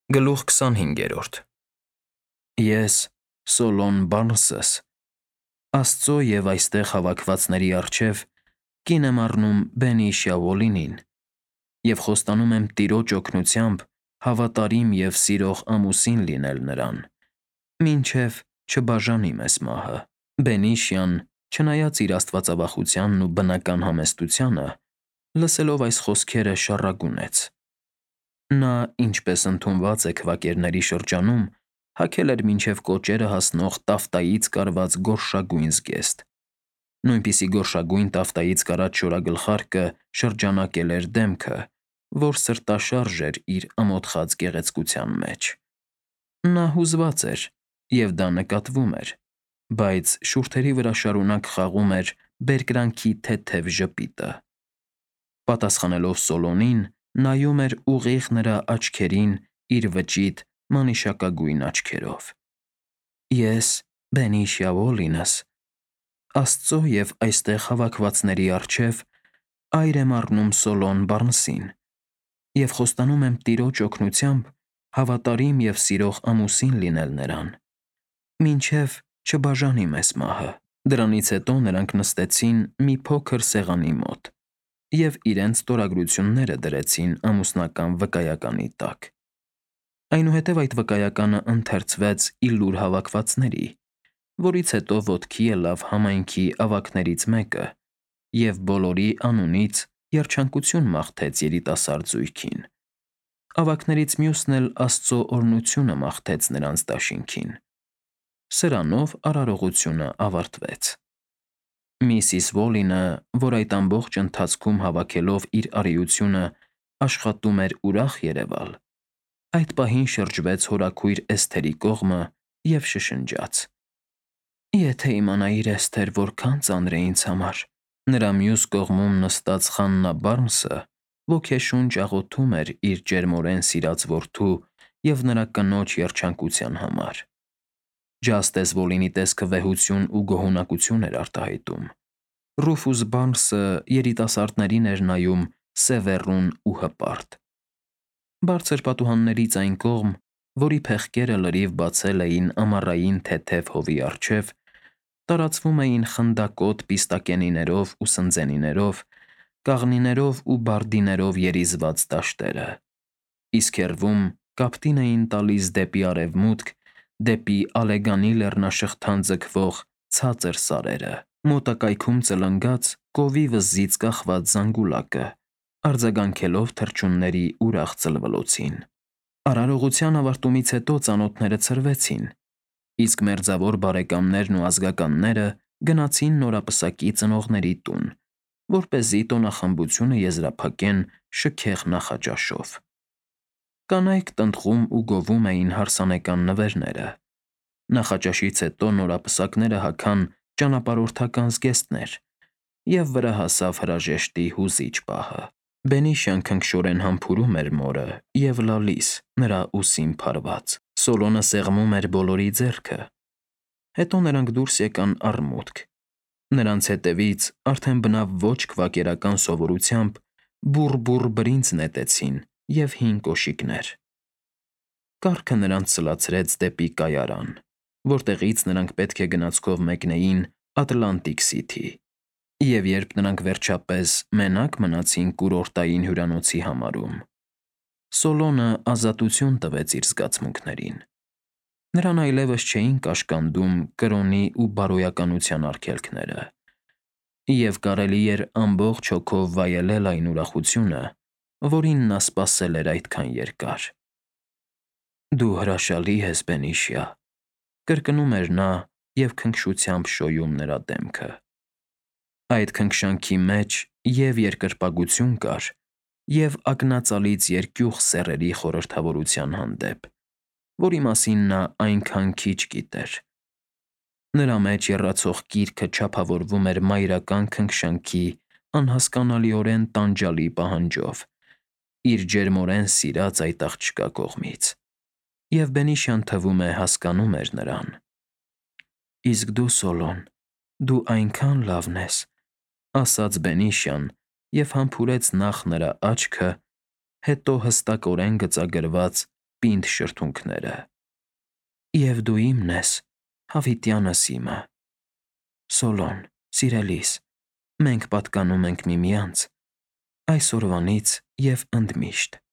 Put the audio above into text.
Գլուխ 25-րդ Ես, Սոլոն Բարնսս, Աստծո և այստեղ հավաքվածների առջև կին եմ առնում Բենի Շիավոլինին և խոստանում եմ Տիրոջ օգնությամբ հավատարիմ և սիրող ամուսին լինել նրան, մինչև չբաժանի մեզ մահը։ Բենիշյան, չնայած իր աստվածավախությանն ու բնական համեստությանը, լսելով այս խոսքերը շառագունեց։ Նա, ինչպես ընդունված է քվակերների շրջանում, հագել էր մինչև կոճերը հասնող տաֆտայից կարված գորշագույն զգեստ։ Նույնպիսի գորշագույն տաֆտայից կարած շորագլխարկը շրջանակել էր դեմքը, որ սրտաշարժ էր իր ամոթխած գեղեցկության մեջ։ Նա հուզված էր, և դա նկատվում էր, բայց շուրթերի վրա շարունակ խաղում էր բերկրանքի թեթև ժպիտը։ Պատասխանելով Սոլոնին, նայում էր ուղիղ նրա աչքերին իր վճիտ մանիշակագույն աչքերով։ Ես, Բենի Շիավոլինս, Աստծո և այստեղ հավաքվածների առջև այր եմ առնում Սոլոն Բարնսին և խոստանում եմ Տիրոջ օգնությամբ հավատարիմ և սիրող ամուսին լինել նրան, մինչև չբաժանի մեզ մահը։ Դրանից հետո նրանք նստեցին մի փոքր սեղանի մոտ և իրենց ստորագրությունները դրեցին ամուսնական վկայականի տակ։ Այնուհետև այդ վկայականը ընթերցվեց ի լուր հավաքվածների, որից հետո ոտքի ելավ համայնքի ավագներից մեկը և բոլորի անունից երջանկություն մաղթեց երիտասարդ զույգին։ Ավագներից մյուսն էլ Աստծո օրհնությունը մաղթեց նրանց դաշինքին։ Սրանով արարողությունը ավարտվեց։ Միսիս Վոլինը, որ այդ ամբողջ ընթացքում հավաքելով իր արիությունը աշխատում էր ուրախ երևալ, այդ պահին շրջվեց հորաքույր Էսթերի կողմը և շշնջաց. «Եթե իմանայիր, Էսթեր, որքան ծանր է ինձ համար»։ Նրա մյուս կողմում նստած Խաննա Բարնսը ոգեշունչ աղոթում էր իր ջերմորեն սիրած որդու և նրա կնոջ երջանկության համար։ Ջաստես Վոլինի տեսքը վեհություն ու գոհունակություն էր արտահայտում։ Ռուֆուս Բարնսը երիտասարդներին էր նայում սևեռուն ու հպարտ։ Բարձր պատուհաններից այն կողմ, որի փեղկերը լրիվ բացել էին ամառային թեթև հովի առջև, տարածվում էին խնդակոտ պիստակենիներով ու սնձենիներով, կաղնիներով ու բարդիներով երիզված դաշտերը, իսկ հեռվում կապտին էին տալիս դեպի արևմուտք, դեպի Ալեգանի լեռնաշղթան ձգվող ցածր սարերը։ Մոտակայքում ծլնգաց կովի վզզից կախված զանգուլակը, արձագանքելով թռչունների ուրախ ծլվլոցին։ Արարողության ավարտումից հետո ծանոթները ցրվեցին, իսկ մերձավոր բարեկամներն ու ազգականները գնացին նորապսակի ծնողների տուն, որպեսզի տոնախմբությունը եզրափակեն շքեղ նախաճաշով։ Կանայք տնտղում ու գովում էին հարսանեկան նվերները։ Նախաճաշից հետո նորապսակները հագան ճանապարհորդական զգեստներ, և վրա հասավ հրաժեշտի հուզիչ պահը։ Բենիշյան քնքշորեն համբուրում էր մորը և լալիս նրա ուսին փարված։ Սոլոնը սեղմում էր բոլորի ձեռքը։ Հետո նրանք դուրս եկան առմուտք։ Նրանց հետևից, արդեն բնավ ոչ քվակերական սովորությամբ, բուռ բրինձ նետեցին և հին կոշիկներ։ Կառքը նրանց սլացրեց դեպի կայարան, որտեղից նրանք պետք է գնացքով մեկնեին Ատլանտիկ Սիթի։ Եվ երբ նրանք վերջապես մենակ մնացին կուրորտային հյուրանոցի համարում, Սոլոնը ազատություն տվեց իր զգացմունքներին։ Նրան այլևս չէին կաշկանդում կրոնի ու բարոյականության արգելքները, և կարելի էր ամբողջ հոգով վայելել այն ուրախությունը, որին նա սպասել էր այդքան երկար։ «Դու հրաշալի ես, Բենիշիա», կրկնում էր նա և քնքշությամբ շոյում նրա դեմքը։ Այդ քնքշանքի մեջ և՛ երկրպագություն կար, և՛ ակնածալից երկյուղ սեռերի խորհրդավորության հանդեպ, որի մասին նա այնքան քիչ գիտեր։ Նրա մեջ եռացող կիրքը չափավորվում էր մայրական քնքշանքի անհասկանալիորեն տանջալի պահանջով իր ջերմորեն սիրած այդ աղջկա կողմից, և Բենիշյան, թվում է, հասկանում էր նրան։ «Իսկ դու, Սոլոն, դու այնքան լավն ես», ասաց Բենիշյան և համբուրեց նախ նրա աչքը, հետո հստակորեն գծագրված պինդ շրթունքները։ Եվ դու իմն ես, հավիտյանս իմը։ Սոլոն, սիրելիս, մենք պատկանում ենք միմյանց այսօրվանից և ընդմիշտ։